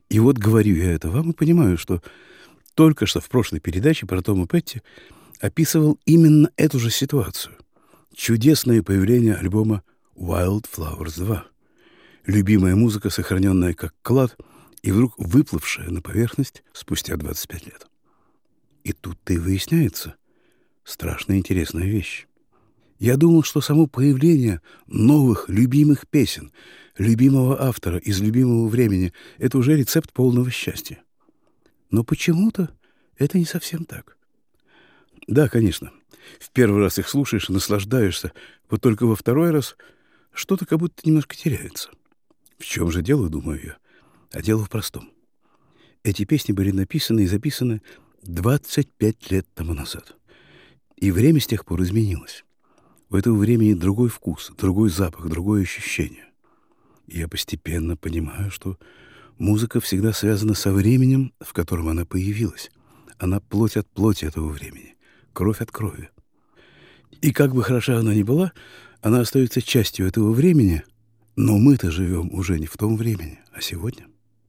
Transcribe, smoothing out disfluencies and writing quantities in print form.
И вот говорю я это вам и понимаю, что только что в прошлой передаче про Тома Петти описывал именно эту же ситуацию. Чудесное появление альбома Wild Flowers 2. Любимая музыка, сохраненная как клад, и вдруг выплывшая на поверхность спустя 25 лет. И тут-то и выясняется страшно интересная вещь. Я думал, что само появление новых любимых песен, любимого автора из любимого времени — это уже рецепт полного счастья. Но почему-то это не совсем так. Да, конечно, в первый раз их слушаешь и наслаждаешься, вот только во второй раз что-то как будто немножко теряется. В чем же дело, думаю я? А дело в простом. Эти песни были написаны и записаны 25 лет тому назад. И время с тех пор изменилось. У этого времени другой вкус, другой запах, другое ощущение. И я постепенно понимаю, что музыка всегда связана со временем, в котором она появилась. Она плоть от плоти этого времени, кровь от крови. И как бы хороша она ни была, она остается частью этого времени, но мы-то живем уже не в том времени, а сегодня.